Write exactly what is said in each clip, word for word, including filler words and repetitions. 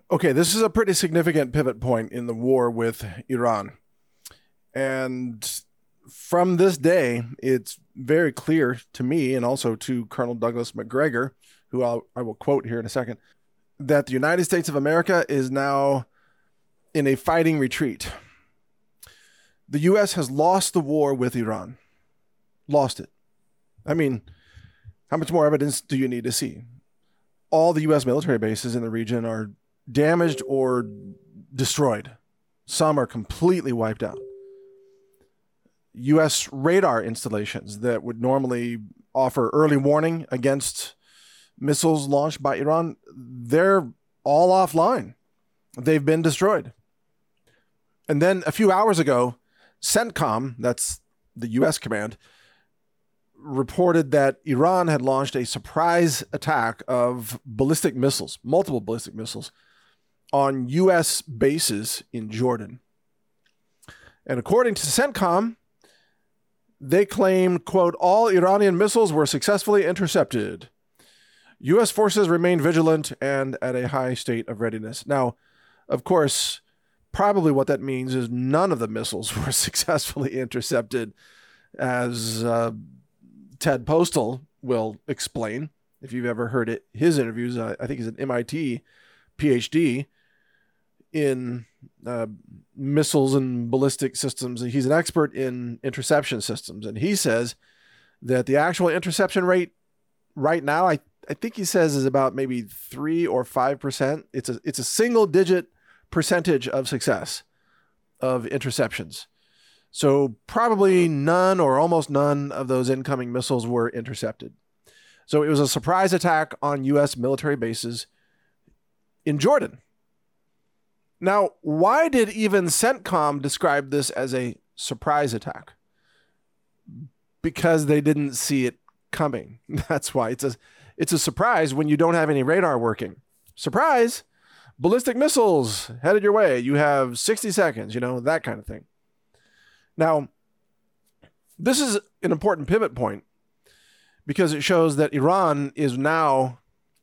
Okay, this is a pretty significant pivot point in the war with Iran. And from this day, it's very clear to me and also to Colonel Douglas Macgregor, who I'll, I will quote here in a second, that the United States of America is now in a fighting retreat. The U S has lost the war with Iran. Lost it. I mean, how much more evidence do you need to see? All the U S military bases in the region are damaged or destroyed. Some are completely wiped out. U S radar installations that would normally offer early warning against missiles launched by Iran, they're all offline. They've been destroyed. And then a few hours ago, CENTCOM, that's the U S command, reported that Iran had launched a surprise attack of ballistic missiles, multiple ballistic missiles, on U S bases in Jordan. And according to CENTCOM, they claimed, quote, all Iranian missiles were successfully intercepted. U S forces remain vigilant and at a high state of readiness. Now, of course, probably what that means is none of the missiles were successfully intercepted, as uh, Ted Postal will explain. If you've ever heard it, his interviews, uh, I think he's an M I T PhD in uh, missiles and ballistic systems. He's an expert in interception systems. And he says that the actual interception rate right now, I, I think he says is about maybe three or five percent. It's a, it's a single digit percentage of success of interceptions. So probably none or almost none of those incoming missiles were intercepted. So it was a surprise attack on U S military bases in Jordan. Now, why did even CENTCOM describe this as a surprise attack? Because they didn't see it coming. That's why it's a, it's a surprise when you don't have any radar working. Surprise! Ballistic missiles headed your way. You have sixty seconds, you know, that kind of thing. Now, this is an important pivot point because it shows that Iran is now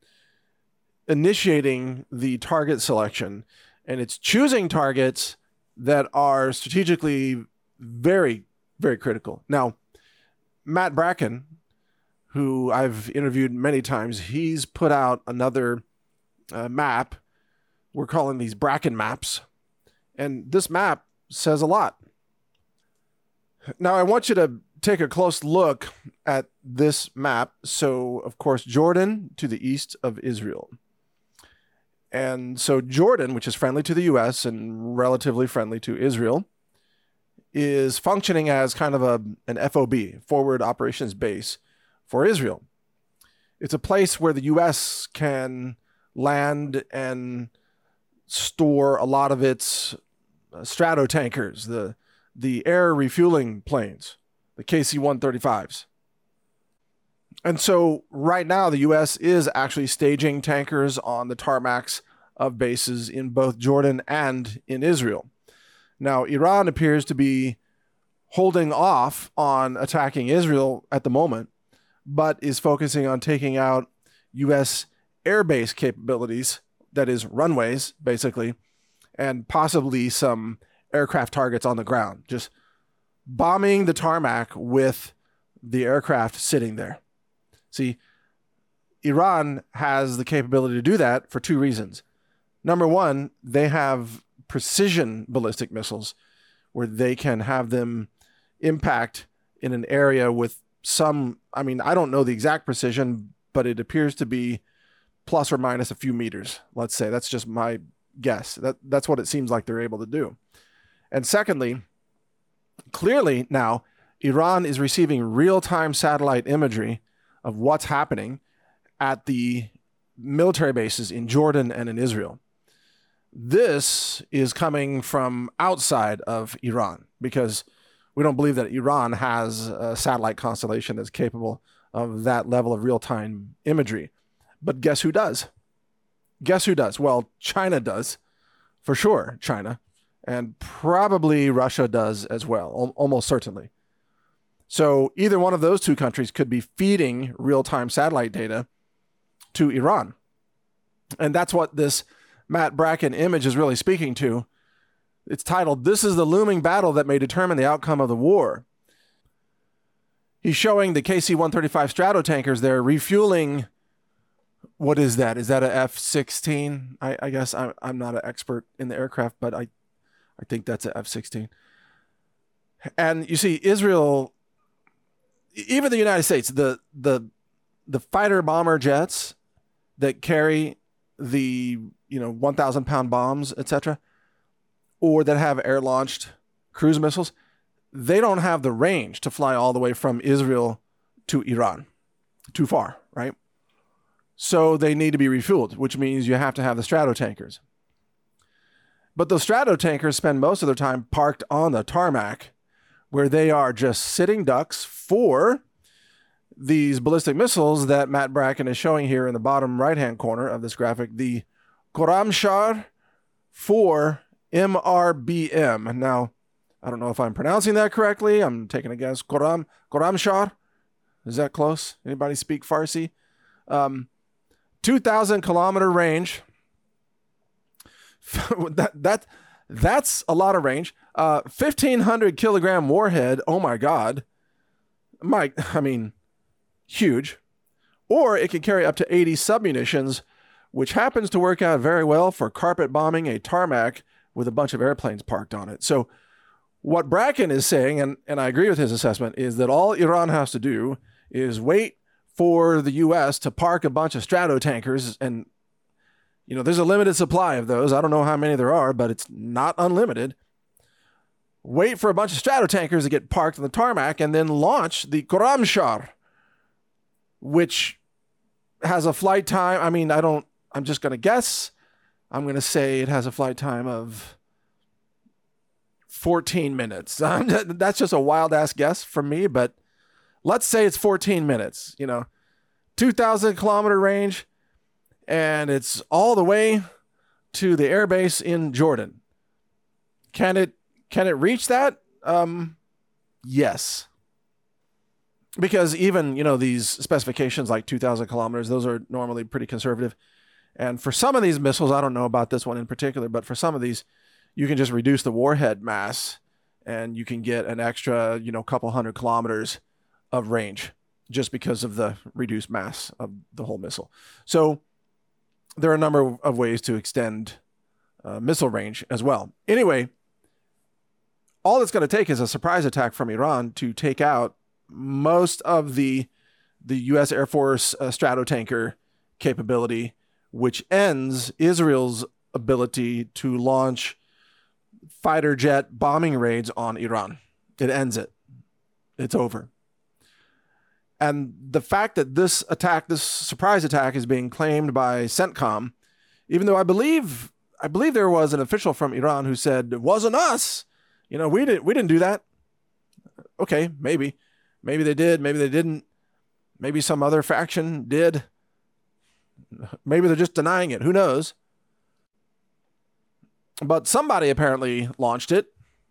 initiating the target selection, and it's choosing targets that are strategically very, very critical. Now, Matt Bracken, who I've interviewed many times, he's put out another uh, map. We're calling these Bracken maps. And this map says a lot. Now, I want you to take a close look at this map. So, of course, Jordan to the east of Israel. And so Jordan, which is friendly to the U S and relatively friendly to Israel, is functioning as kind of a, an F O B, forward operations base for Israel. It's a place where the U S can land and store a lot of its uh, Stratotankers, the the air refueling planes, the K C one thirty-fives. And so right now, the U S is actually staging tankers on the tarmacs of bases in both Jordan and in Israel. Now, Iran appears to be holding off on attacking Israel at the moment, but is focusing on taking out U S airbase capabilities, that is runways, basically, and possibly some aircraft targets on the ground, just bombing the tarmac with the aircraft sitting there. See, Iran has the capability to do that for two reasons. Number one, they have precision ballistic missiles where they can have them impact in an area with some, I mean, I don't know the exact precision, but it appears to be plus or minus a few meters, let's say. That's just my guess. That, that's what it seems like they're able to do. And secondly, clearly now, Iran is receiving real-time satellite imagery of what's happening at the military bases in Jordan and in Israel. This is coming from outside of Iran because we don't believe that Iran has a satellite constellation that's capable of that level of real-time imagery. But guess who does? Guess who does? Well, China does, for sure, China. And probably Russia does as well, al- almost certainly. So either one of those two countries could be feeding real-time satellite data to Iran. And that's what this Matt Bracken image is really speaking to. It's titled, "This is the looming battle that may determine the outcome of the war." He's showing the K C one thirty-five Stratotankers there refueling. What is that? Is that a F sixteen? I, I guess I'm, I'm not an expert in the aircraft, but I, I think that's a F sixteen. And you see Israel, even the United States, the the the fighter bomber jets that carry the, you know, one thousand pound bombs, et cetera, or that have air launched cruise missiles, they don't have the range to fly all the way from Israel to Iran. Too far, right? So they need to be refueled, which means you have to have the Stratotankers. But those Stratotankers spend most of their time parked on the tarmac, where they are just sitting ducks for these ballistic missiles that Matt Bracken is showing here in the bottom right-hand corner of this graphic, the Khorramshahr four M R B M. Now, I don't know if I'm pronouncing that correctly. I'm taking a guess. Khorram, Khorramshahr? Is that close? Anybody speak Farsi? Um, two thousand kilometer range. that that That's a lot of range. Uh, fifteen hundred kilogram warhead. Oh my God. My, I mean, huge. Or it can carry up to eighty submunitions, which happens to work out very well for carpet bombing a tarmac with a bunch of airplanes parked on it. So what Bracken is saying, and, and I agree with his assessment, is that all Iran has to do is wait for the U S to park a bunch of Stratotankers, and you know, there's a limited supply of those. I don't know how many there are, but it's not unlimited. Wait for a bunch of Stratotankers to get parked on the tarmac and then launch the Khorramshahr, which has a flight time. I mean, I don't, I'm just going to guess. I'm going to say it has a flight time of fourteen minutes. That's just a wild ass guess from me, but let's say it's fourteen minutes, you know, two thousand kilometer range. And it's all the way to the airbase in Jordan. Can it can it reach that? Um, yes. Because even, you know, these specifications like two thousand kilometers, those are normally pretty conservative. And for some of these missiles, I don't know about this one in particular, but for some of these, you can just reduce the warhead mass and you can get an extra, you know, couple hundred kilometers of range just because of the reduced mass of the whole missile. So there are a number of ways to extend uh, missile range as well. Anyway, all it's going to take is a surprise attack from Iran to take out most of the the U S Air Force uh, Stratotanker capability, which ends Israel's ability to launch fighter jet bombing raids on Iran. It ends it. It's over. And the fact that this attack, this surprise attack, is being claimed by CENTCOM, even though I believe, I believe there was an official from Iran who said it wasn't us. You know, we didn't, we didn't do that. Okay, maybe, maybe they did, maybe they didn't. Maybe some other faction did. Maybe they're just denying it. Who knows? But somebody apparently launched it.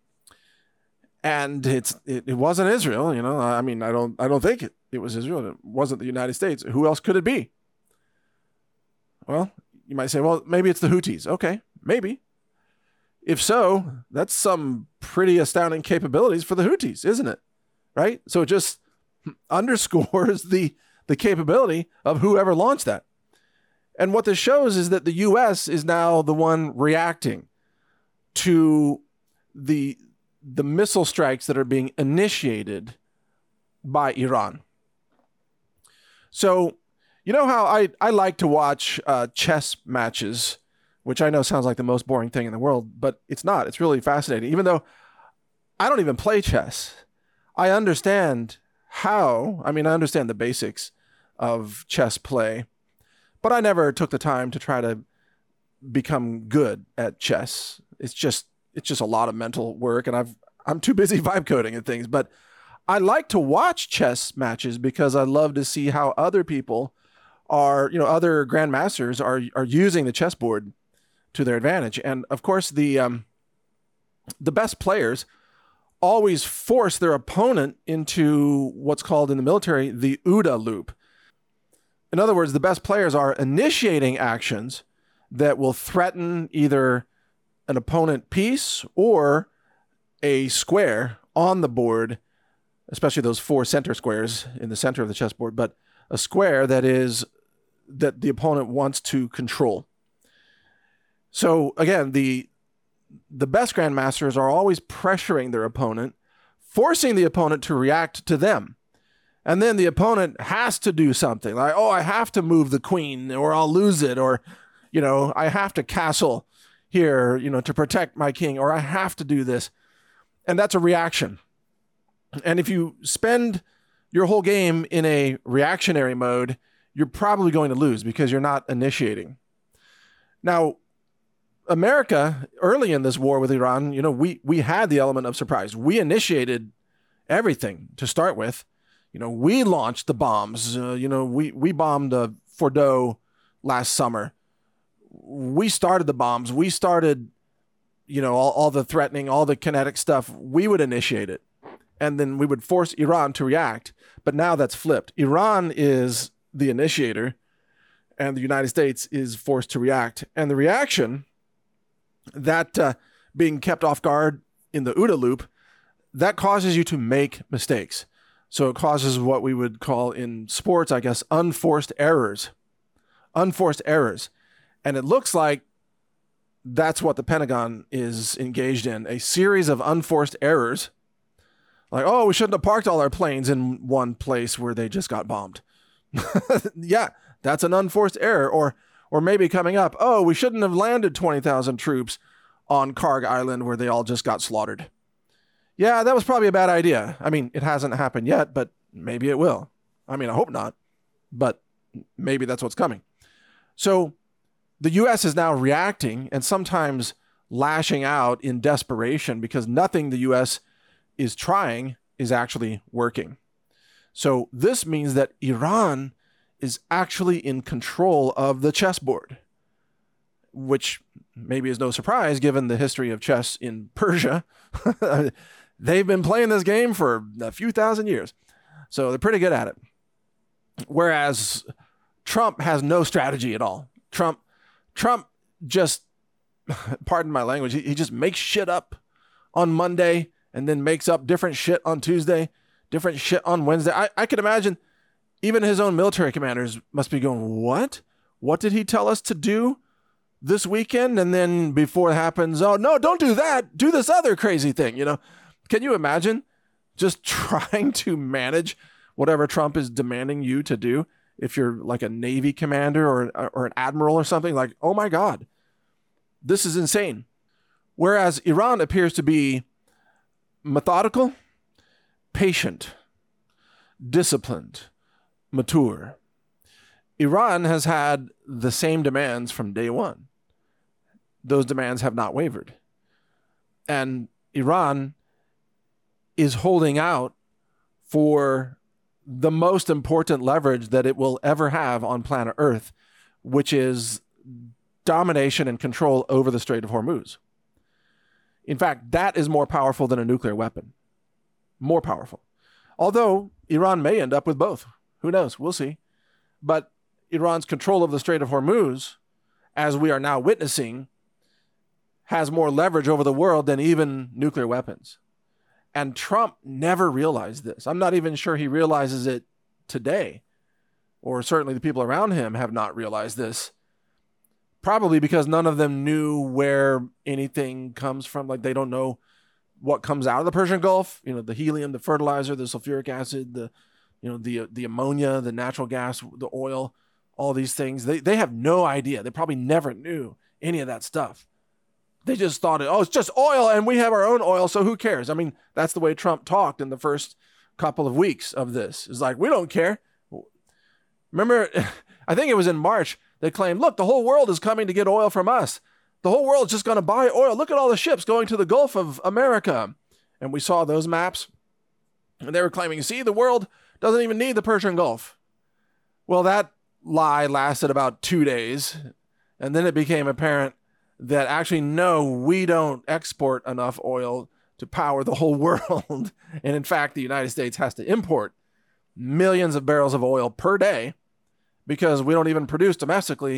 And it's it, it wasn't Israel, you know. I mean, I don't I don't think it, it was Israel. It wasn't the United States. Who else could it be? Well, you might say, well, maybe it's the Houthis. Okay, maybe. If so, that's some pretty astounding capabilities for the Houthis, isn't it? Right? So it just underscores the the capability of whoever launched that. And what this shows is that the U S is now the one reacting to the the missile strikes that are being initiated by Iran. So, you know how I, I like to watch uh, chess matches, which I know sounds like the most boring thing in the world, but it's not. It's really fascinating. Even though I don't even play chess, I understand how, I mean, I understand the basics of chess play, but I never took the time to try to become good at chess. It's just It's just a lot of mental work, and I've, I'm too busy vibe coding and things. But I like to watch chess matches because I love to see how other people are, you know, other grandmasters are are using the chessboard to their advantage. And of course, the um, the best players always force their opponent into what's called in the military the OODA loop. In other words, the best players are initiating actions that will threaten either an opponent piece or a square on the board, especially those four center squares in the center of the chessboard, but a square that is that the opponent wants to control. So again, the the best grandmasters are always pressuring their opponent, forcing the opponent to react to them. And then the opponent has to do something like, oh, I have to move the queen or I'll lose it, or, you know, I have to castle here, you know, to protect my king, or I have to do this. And that's a reaction. And if you spend your whole game in a reactionary mode, you're probably going to lose because you're not initiating. Now, America, early in this war with Iran, you know, we we had the element of surprise. We initiated everything to start with. You know, we launched the bombs. Uh, you know, we we bombed uh, Fordow last summer. We started the bombs. We started, you know, all, all the threatening, all the kinetic stuff. We would initiate it. And then we would force Iran to react. But now that's flipped. Iran is the initiator, and the United States is forced to react. And the reaction, that uh, being kept off guard in the OODA loop, that causes you to make mistakes. So it causes what we would call in sports, I guess, unforced errors. Unforced errors. And it looks like that's what the Pentagon is engaged in, a series of unforced errors. Like, oh, we shouldn't have parked all our planes in one place where they just got bombed. Yeah, that's an unforced error. Or or maybe coming up, oh, we shouldn't have landed twenty thousand troops on Karg Island where they all just got slaughtered. Yeah, that was probably a bad idea. I mean, it hasn't happened yet, but maybe it will. I mean, I hope not, but maybe that's what's coming. So the U S is now reacting and sometimes lashing out in desperation because nothing the U S is trying is actually working. So this means that Iran is actually in control of the chessboard, which maybe is no surprise given the history of chess in Persia. They've been playing this game for a few thousand years, so they're pretty good at it. Whereas Trump has no strategy at all. Trump, Trump just, pardon my language, he, he just makes shit up on Monday and then makes up different shit on Tuesday, different shit on Wednesday. I, I could imagine even his own military commanders must be going, what? What did he tell us to do this weekend? And then before it happens, oh, no, don't do that. Do this other crazy thing, you know? Can you imagine just trying to manage whatever Trump is demanding you to do? If you're like a Navy commander or, or an admiral or something, like, oh my God, this is insane. Whereas Iran appears to be methodical, patient, disciplined, mature. Iran has had the same demands from day one. Those demands have not wavered. And Iran is holding out for the most important leverage that it will ever have on planet Earth, which is domination and control over the Strait of Hormuz. In fact, that is more powerful than a nuclear weapon. More powerful. Although Iran may end up with both. Who knows? We'll see. But Iran's control of the Strait of Hormuz, as we are now witnessing, has more leverage over the world than even nuclear weapons. And Trump never realized this. I'm not even sure he realizes it today, or certainly the people around him have not realized this. Probably because none of them knew where anything comes from. Like, they don't know what comes out of the Persian Gulf. You know, the helium, the fertilizer, the sulfuric acid, the, you know, the the ammonia, the natural gas, the oil, all these things. They they have no idea. They probably never knew any of that stuff. They just thought, oh, it's just oil and we have our own oil, so who cares? I mean, that's the way Trump talked in the first couple of weeks of this. It's like, we don't care. Remember, I think it was in March, they claimed, look, the whole world is coming to get oil from us. The whole world's just going to buy oil. Look at all the ships going to the Gulf of America. And we saw those maps. And they were claiming, see, the world doesn't even need the Persian Gulf. Well, that lie lasted about two days. And then it became apparent that actually, no, we don't export enough oil to power the whole world. And in fact, the United States has to import millions of barrels of oil per day because we don't even produce domestically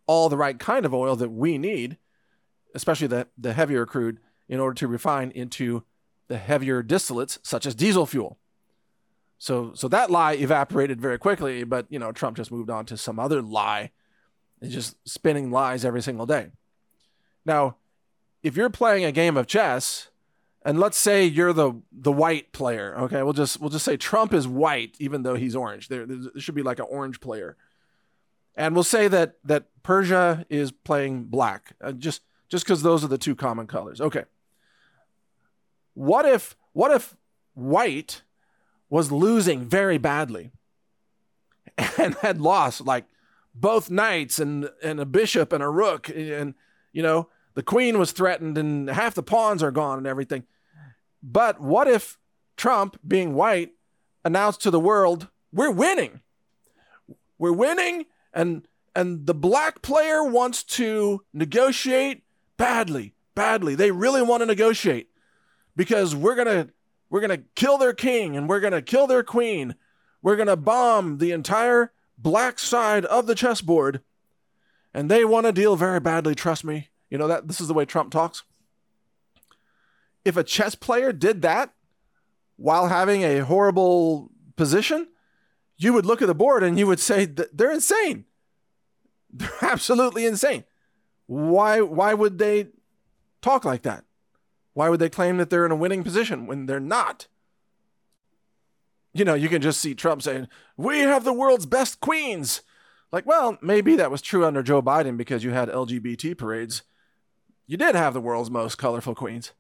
all the right kind of oil that we need, especially the, the heavier crude, in order to refine into the heavier distillates, such as diesel fuel. So so that lie evaporated very quickly, but, you know, Trump just moved on to some other lie. He's just spinning lies every single day. Now, if you're playing a game of chess, and let's say you're the the white player, okay, we'll just we'll just say Trump is white, even though he's orange. There, there should be like an orange player, and we'll say that that Persia is playing black, uh, just just because those are the two common colors. Okay. What if what if white was losing very badly and had lost like both knights and and a bishop and a rook, and you know the queen was threatened and half the pawns are gone and everything? But what if Trump, being white, announced to the world, we're winning. We're winning, and and the black player wants to negotiate badly, badly. They really want to negotiate because we're going to we're going to kill their king and we're going to kill their queen. We're going to bomb the entire black side of the chessboard, and they want to deal very badly, trust me. You know that this is the way Trump talks. If a chess player did that while having a horrible position, you would look at the board and you would say that they're insane. They're absolutely insane. Why, why would they talk like that? Why would they claim that they're in a winning position when they're not? You know, you can just see Trump saying, we have the world's best queens. Like, well, maybe that was true under Joe Biden because you had L G B T parades. You did have the world's most colorful queens.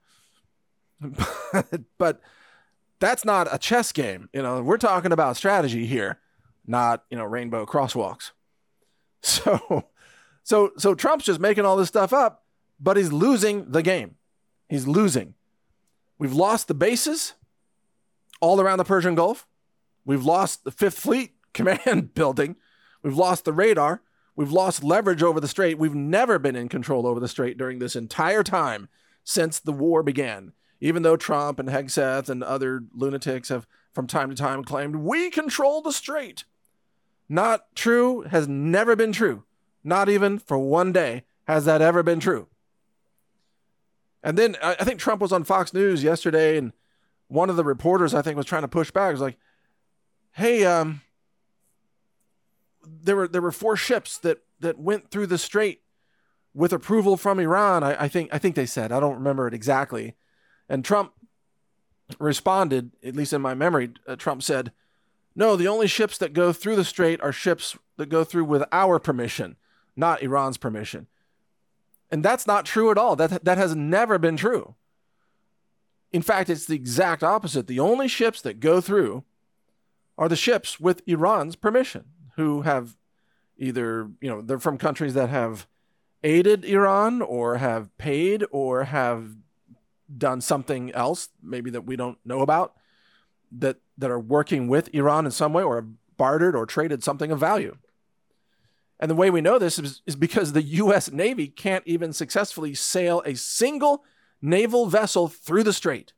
But that's not a chess game. You know, we're talking about strategy here, not, you know, rainbow crosswalks. So, so, so Trump's just making all this stuff up, but he's losing the game. He's losing. We've lost the bases all around the Persian Gulf. We've lost the Fifth Fleet command building. We've lost the radar. We've lost leverage over the strait. We've never been in control over the strait during this entire time since the war began. Even though Trump and Hegseth and other lunatics have from time to time claimed, we control the strait. Not true, has never been true. Not even for one day has that ever been true. And then I think Trump was on Fox News yesterday, and one of the reporters, I think, was trying to push back. It was like, hey, um, there were there were four ships that, that went through the strait with approval from Iran. I, I think I think they said. I don't remember it exactly. And Trump responded, at least in my memory, uh, Trump said, no, the only ships that go through the strait are ships that go through with our permission, not Iran's permission. And that's not true at all. That, that has never been true. In fact, it's the exact opposite. The only ships that go through are the ships with Iran's permission, who have either, you know, they're from countries that have aided Iran or have paid or have done something else, maybe that we don't know about, that, that are working with Iran in some way or have bartered or traded something of value. And the way we know this is, is because the U S Navy can't even successfully sail a single naval vessel through the strait.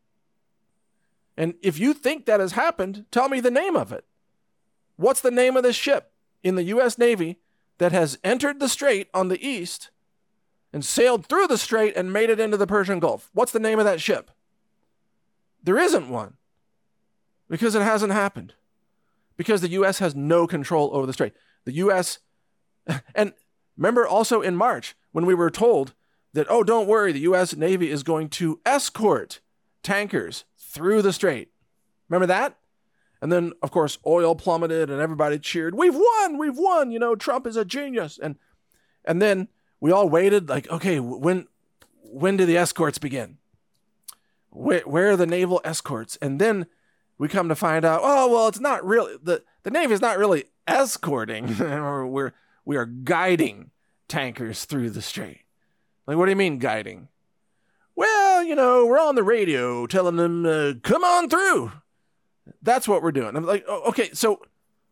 And if you think that has happened, tell me the name of it. What's the name of this ship in the U S Navy that has entered the strait on the east and sailed through the strait and made it into the Persian Gulf? What's the name of that ship? There isn't one, because it hasn't happened. Because the U S has no control over the strait. The U S, and remember also in March when we were told that, oh, don't worry, the U S Navy is going to escort tankers through the strait. Remember that? And then, of course, oil plummeted and everybody cheered, we've won, we've won, you know, Trump is a genius. And and then we all waited like, okay, when when do the escorts begin? Where, where are the naval escorts? And then we come to find out, oh, well, it's not really, the, the Navy is not really escorting, or we're, we are guiding tankers through the strait. Like, what do you mean guiding? Well, you know, we're on the radio telling them, uh, come on through. That's what we're doing. I'm like, oh, okay, so...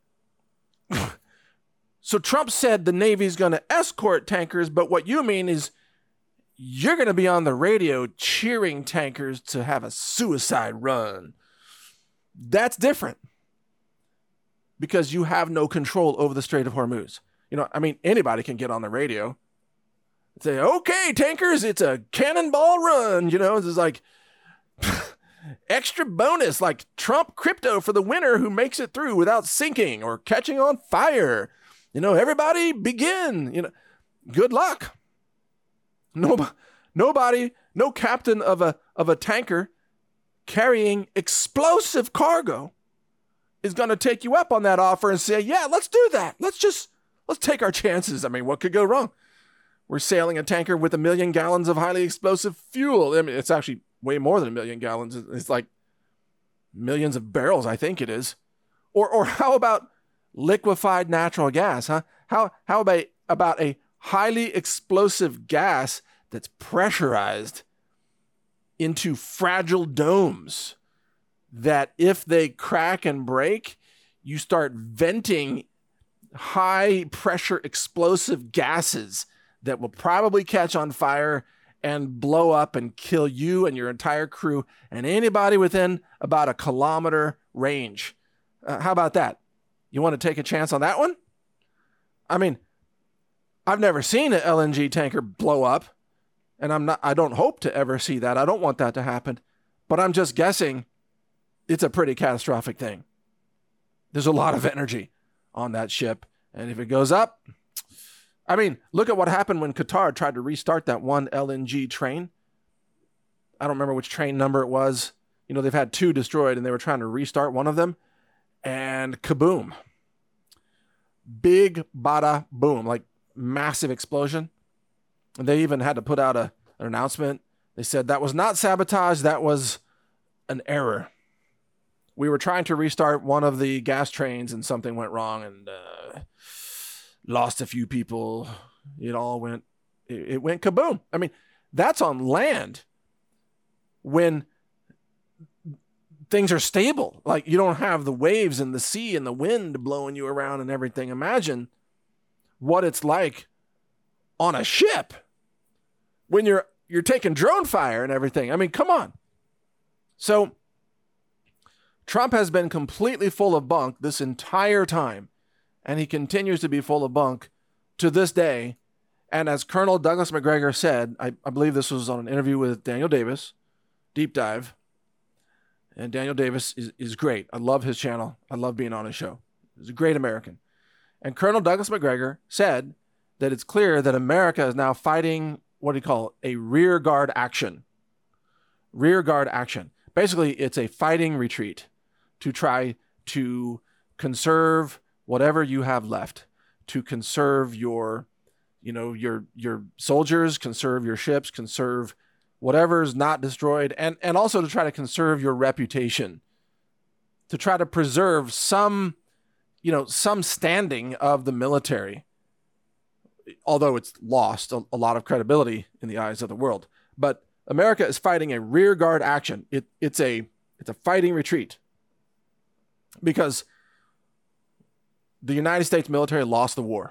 So Trump said the Navy's going to escort tankers, but what you mean is you're going to be on the radio cheering tankers to have a suicide run. That's different, because you have no control over the Strait of Hormuz. You know, I mean, anybody can get on the radio and say, okay, tankers, it's a cannonball run. You know, it's like extra bonus, like Trump crypto for the winner who makes it through without sinking or catching on fire. You know, everybody begin. You know, good luck. No, nobody, no captain of a of a tanker carrying explosive cargo is going to take you up on that offer and say, yeah, let's do that. Let's just, let's take our chances. I mean, what could go wrong? We're sailing a tanker with a million gallons of highly explosive fuel. I mean, it's actually way more than a million gallons. It's like millions of barrels, I think it is. Or or how about liquefied natural gas, huh? How how about, about a highly explosive gas that's pressurized into fragile domes that if they crack and break, you start venting high pressure explosive gases that will probably catch on fire and blow up and kill you and your entire crew and anybody within about a kilometer range. Uh, how about that? You want to take a chance on that one? I mean, I've never seen an L N G tanker blow up, and I'm not, I don't hope to ever see that. I don't want that to happen, but I'm just guessing it's a pretty catastrophic thing. There's a lot of energy on that ship, and if it goes up, I mean, look at what happened when Qatar tried to restart that one L N G train. I don't remember which train number it was. You know, they've had two destroyed, and they were trying to restart one of them, and kaboom. Big bada boom, like massive explosion. And they even had to put out a, an announcement. They said that was not sabotage, that was an error. We were trying to restart one of the gas trains and something went wrong and uh, lost a few people. It all went, it, it went kaboom. I mean, that's on land when things are stable. Like you don't have the waves and the sea and the wind blowing you around and everything. Imagine what it's like on a ship when you're you're taking drone fire and everything. I mean, come on. So Trump has been completely full of bunk this entire time, and he continues to be full of bunk to this day. And as Colonel Douglas Macgregor said, I, I believe this was on an interview with Daniel Davis, Deep Dive, and Daniel Davis is, is great. I love his channel. I love being on his show. He's a great American. And Colonel Douglas Macgregor said that it's clear that America is now fighting what do you call it? A rear guard action. Rear guard action. Basically, it's a fighting retreat to try to conserve whatever you have left, to conserve your, you know, your your soldiers, conserve your ships, conserve whatever's not destroyed, and, and also to try to conserve your reputation, to try to preserve some, you know, some standing of the military, although it's lost a, a lot of credibility in the eyes of the world. But America is fighting a rear guard action. It, it's a it's a fighting retreat because the United States military lost the war.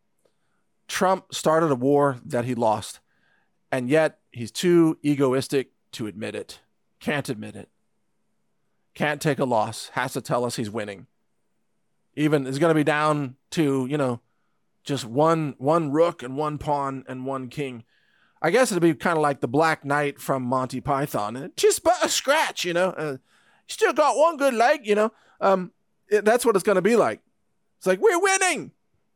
Trump started a war that he lost, and yet he's too egoistic to admit it. Can't admit it. Can't take a loss. Has to tell us he's winning. Even is going to be down to, you know, just one one rook and one pawn and one king. I guess it'd be kind of like the Black Knight from Monty Python. Just but a scratch, you know. Uh, still got one good leg, you know. Um, it, that's what it's going to be like. It's like, we're winning.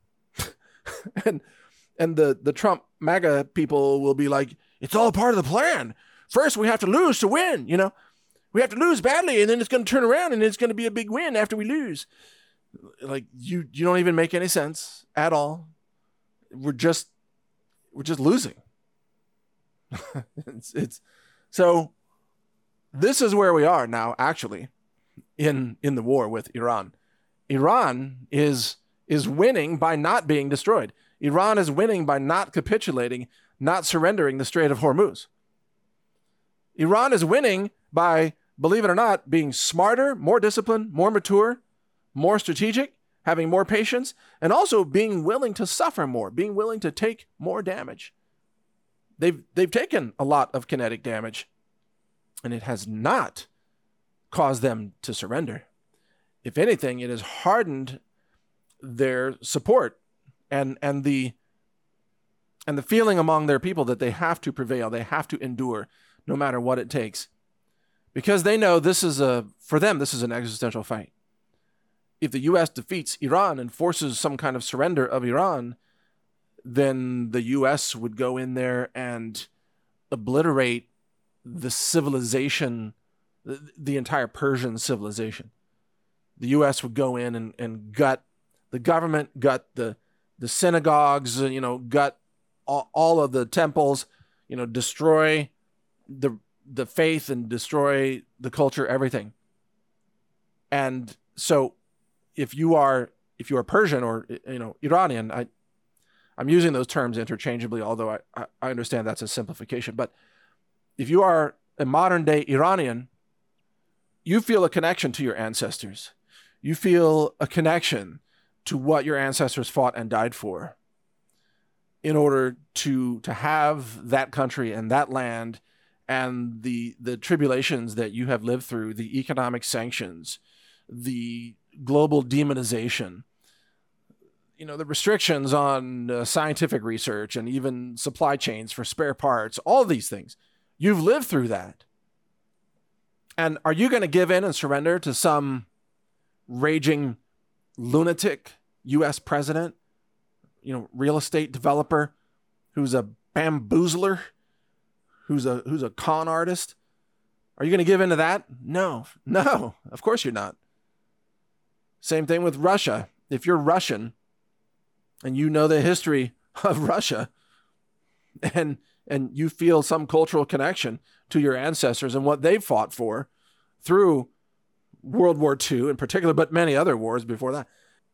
and and the, the Trump MAGA people will be like, it's all part of the plan. First, we have to lose to win, you know. We have to lose badly, and then it's going to turn around, and it's going to be a big win after we lose. Like, you you don't even make any sense at all. We're just we're just losing. it's it's so this is where we are now, actually, in in the war with Iran. Iran is is winning by not being destroyed. Iran is winning by not capitulating, not surrendering the Strait of Hormuz. Iran is winning by, believe it or not, being smarter, more disciplined, more mature, more strategic, having more patience, and also being willing to suffer more, being willing to take more damage. They've they've taken a lot of kinetic damage, and it has not caused them to surrender. If anything, it has hardened their support and and the and the feeling among their people that they have to prevail, they have to endure no matter what it takes, because they know this is a for them this is an existential fight. If the U S defeats Iran and forces some kind of surrender of Iran, then the U S would go in there and obliterate the civilization, the, the entire Persian civilization. The U S would go in and, and gut the government, gut the the synagogues, you know, gut all, all of the temples, you know, destroy the the faith and destroy the culture, everything. And so if you are if you are Persian or, you know, Iranian, I I'm using those terms interchangeably, although I, I, I understand that's a simplification. But if you are a modern day Iranian, you feel a connection to your ancestors. You feel a connection to what your ancestors fought and died for in order to, to have that country and that land and the, the tribulations that you have lived through, the economic sanctions, the global demonization, you know, the restrictions on uh, scientific research and even supply chains for spare parts, all of these things. You've lived through that. And are you going to give in and surrender to some raging lunatic U S president, you know, real estate developer who's a bamboozler, who's a who's a con artist? Are you going to give in to that? No, no, of course you're not. Same thing with Russia. If you're Russian and you know the history of Russia and and you feel some cultural connection to your ancestors and what they fought for through World War Two in particular, but many other wars before that,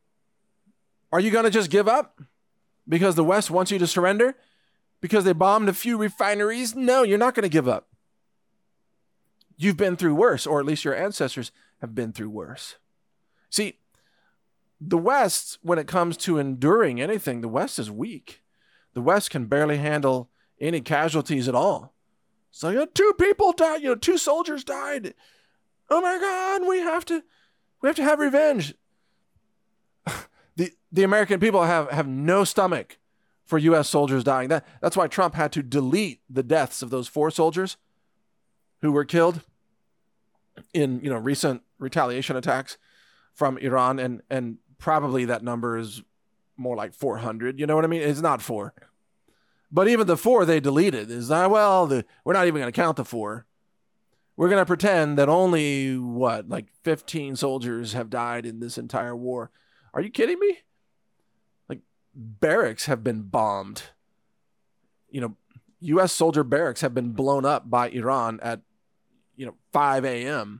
are you going to just give up because the West wants you to surrender? Because they bombed a few refineries? No, you're not going to give up. You've been through worse, or at least your ancestors have been through worse. See, the West, when it comes to enduring anything, the West is weak. The West can barely handle any casualties at all. So, you know, two people died, you know, two soldiers died. Oh my God, we have to, we have to have revenge. the The American people have, have no stomach for U S soldiers dying. That that's why Trump had to delete the deaths of those four soldiers who were killed in, you know, recent retaliation attacks from Iran, and and probably that number is more like four hundred. You know what I mean? It's not four. But even the four they deleted is not, well, the, we're not even going to count the four. We're going to pretend that only, what, like fifteen soldiers have died in this entire war. Are you kidding me? Like, barracks have been bombed. You know, U S soldier barracks have been blown up by Iran at, you know, five a.m.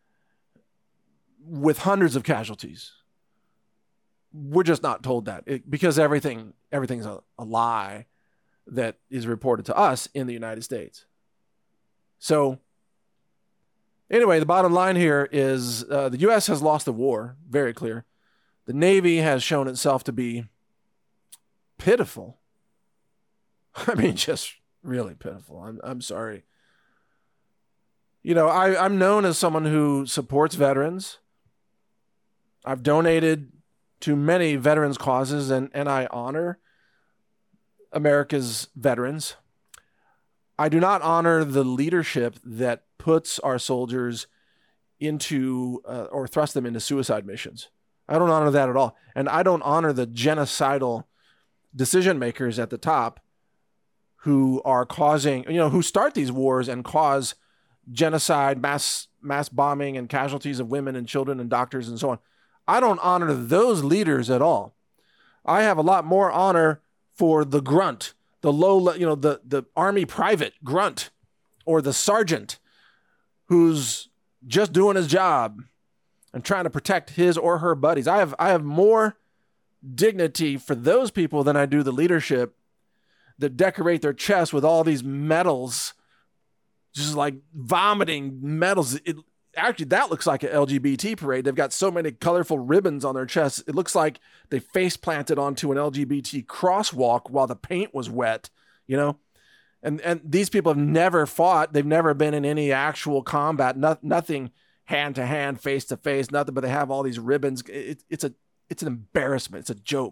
with hundreds of casualties. We're just not told that it, because everything everything's a, a lie that is reported to us in the United States. So anyway, the bottom line here is uh, the U S has lost the war, very clear. The Navy has shown itself to be pitiful. I mean, just really pitiful. I'm I'm sorry. You know, I, I'm known as someone who supports veterans. I've donated to many veterans causes, and, and I honor America's veterans. I do not honor the leadership that puts our soldiers into uh, or thrust them into suicide missions. I don't honor that at all. And I don't honor the genocidal decision makers at the top who are causing, you know, who start these wars and cause genocide, mass mass bombing, and casualties of women and children and doctors and so on. I don't honor those leaders at all. I have a lot more honor for the grunt, the low, you know, the, the army private grunt, or the sergeant who's just doing his job and trying to protect his or her buddies. I have I have more dignity for those people than I do the leadership that decorate their chests with all these medals, just like vomiting medals. It, actually, that looks like an L G B T parade. They've got so many colorful ribbons on their chests. It looks like they face planted onto an L G B T crosswalk while the paint was wet, you know? And and these people have never fought. They've never been in any actual combat, no, nothing hand to hand, face to face, nothing, but they have all these ribbons. It, it's a it's an embarrassment. It's a joke.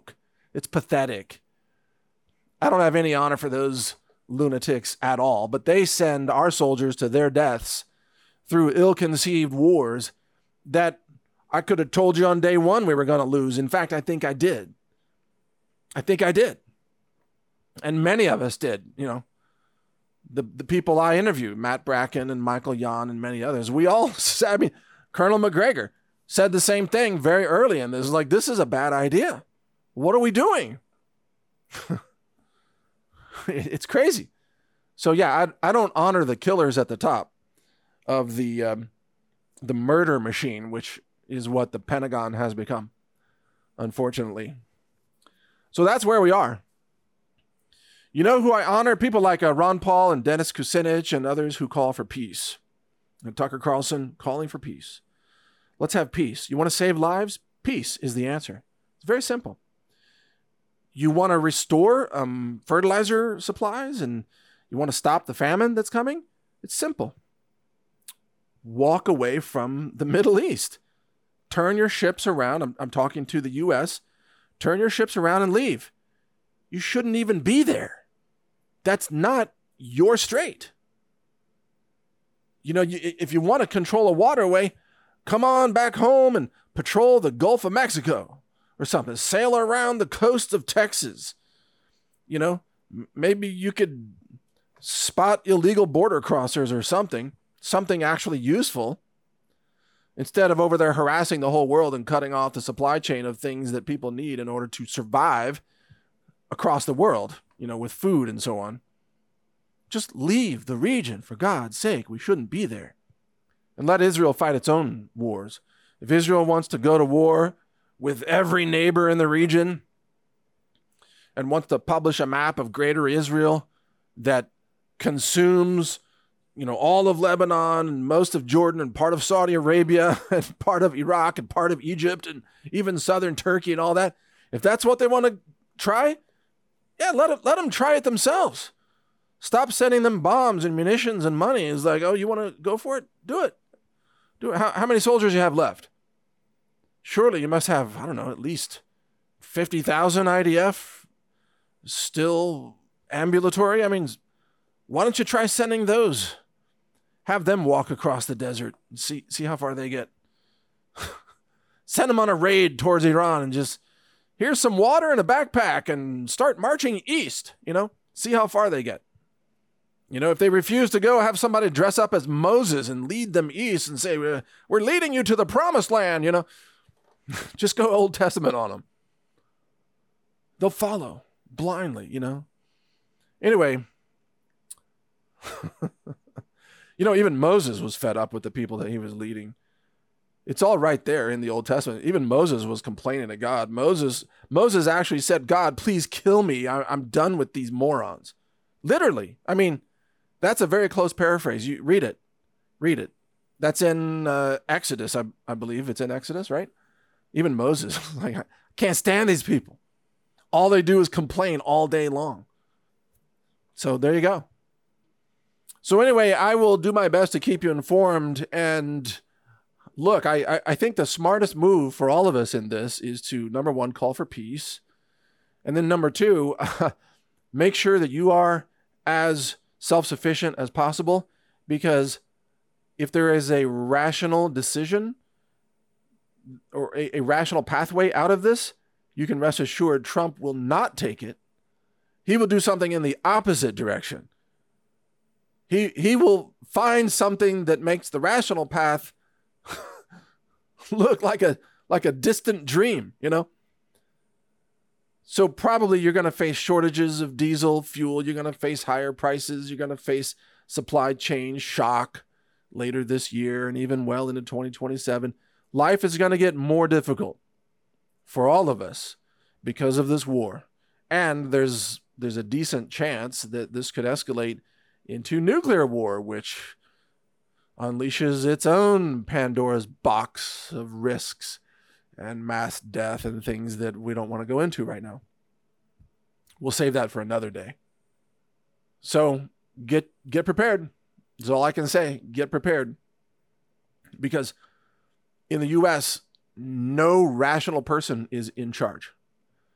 It's pathetic. I don't have any honor for those lunatics at all, but they send our soldiers to their deaths through ill-conceived wars that I could have told you on day one we were going to lose. In fact, I think I did. I think I did. And many of us did, you know. The the people I interviewed, Matt Bracken and Michael Yon and many others, we all, I mean, Colonel McGregor said the same thing very early in this. Like, this is a bad idea. What are we doing? It's crazy. So yeah, I I don't honor the killers at the top of the um, the murder machine, which is what the Pentagon has become, unfortunately. So that's where we are. You know who I honor? People like uh, Ron Paul and Dennis Kucinich and others who call for peace. And Tucker Carlson calling for peace. Let's have peace. You want to save lives? Peace is the answer. It's very simple. You want to restore um, fertilizer supplies and you want to stop the famine that's coming? It's simple. Walk away from the Middle East. Turn your ships around. I'm, I'm talking to the U S. Turn your ships around and leave. You shouldn't even be there. That's not your strait. You know, you, if you want to control a waterway, come on back home and patrol the Gulf of Mexico or something. Sail around the coast of Texas. You know, m- maybe you could spot illegal border crossers or something, something actually useful, instead of over there harassing the whole world and cutting off the supply chain of things that people need in order to survive across the world, you know, with food and so on. Just leave the region, for God's sake. We shouldn't be there. And let Israel fight its own wars. If Israel wants to go to war with every neighbor in the region and wants to publish a map of greater Israel that consumes, you know, all of Lebanon and most of Jordan and part of Saudi Arabia and part of Iraq and part of Egypt and even southern Turkey and all that, if that's what they want to try, yeah, let them, let them try it themselves. Stop sending them bombs and munitions and money. It's like, oh, you want to go for it? Do it. Do it. How, how many soldiers you have left? Surely you must have, I don't know, at least fifty thousand I D F still ambulatory. I mean, why don't you try sending those? Have them walk across the desert and see, see how far they get. Send them on a raid towards Iran and just, here's some water and a backpack and start marching east, you know, see how far they get. You know, if they refuse to go, have somebody dress up as Moses and lead them east and say, we're leading you to the promised land, you know. Just go Old Testament on them. They'll follow blindly, you know. Anyway, you know, even Moses was fed up with the people that he was leading. It's all right there in the Old Testament. Even Moses was complaining to God. Moses, Moses actually said, God, please kill me. I, I'm done with these morons. Literally. I mean, that's a very close paraphrase. You read it. Read it. That's in uh, Exodus, I, I believe. It's in Exodus, right? Even Moses, like, I can't stand these people. All they do is complain all day long. So there you go. So anyway, I will do my best to keep you informed. And look, I, I, I think the smartest move for all of us in this is to, number one, call for peace. And then number two, make sure that you are as self-sufficient as possible, because if there is a rational decision or a, a rational pathway out of this, you can rest assured Trump will not take it. He will do something in the opposite direction. He he will find something that makes the rational path look like a like a distant dream, you know? So probably you're going to face shortages of diesel fuel. You're going to face higher prices. You're going to face supply chain shock later this year and even well into twenty twenty-seven. Life is going to get more difficult for all of us because of this war. And there's there's a decent chance that this could escalate into nuclear war, which unleashes its own Pandora's box of risks and mass death and things that we don't want to go into right now. We'll save that for another day. So get get prepared. That's all I can say. Get prepared. Because in the U S, no rational person is in charge.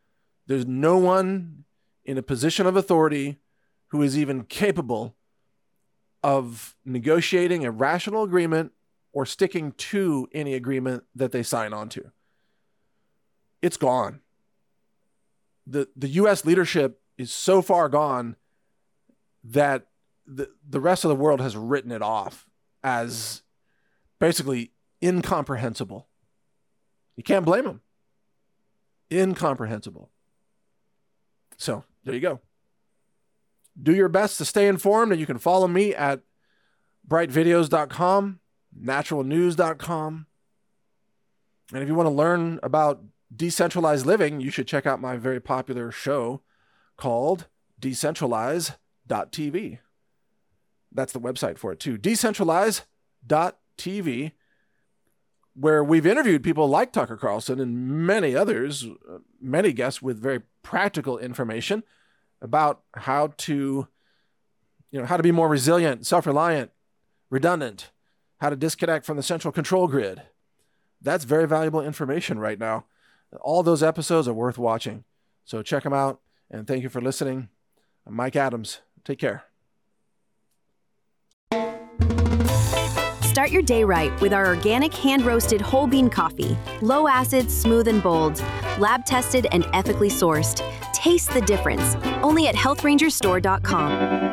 There's no one in a position of authority who is even capable of negotiating a rational agreement or sticking to any agreement that they sign on to. It's gone. The, the U S leadership is so far gone that the, the rest of the world has written it off as basically incomprehensible. You can't blame them. Incomprehensible. So there you go. Do your best to stay informed, and you can follow me at bright videos dot com, natural news dot com. And if you want to learn about decentralized living, you should check out my very popular show called decentralize dot t v. That's the website for it too, decentralize dot t v, where we've interviewed people like Tucker Carlson and many others, many guests with very practical information about how to, you know, how to be more resilient, self-reliant, redundant, how to disconnect from the central control grid. That's very valuable information right now. All those episodes are worth watching. So check them out, and thank you for listening. I'm Mike Adams. Take care. Start your day right with our organic hand-roasted whole bean coffee. Low acid, smooth and bold. Lab tested and ethically sourced. Taste the difference. Only at health ranger store dot com.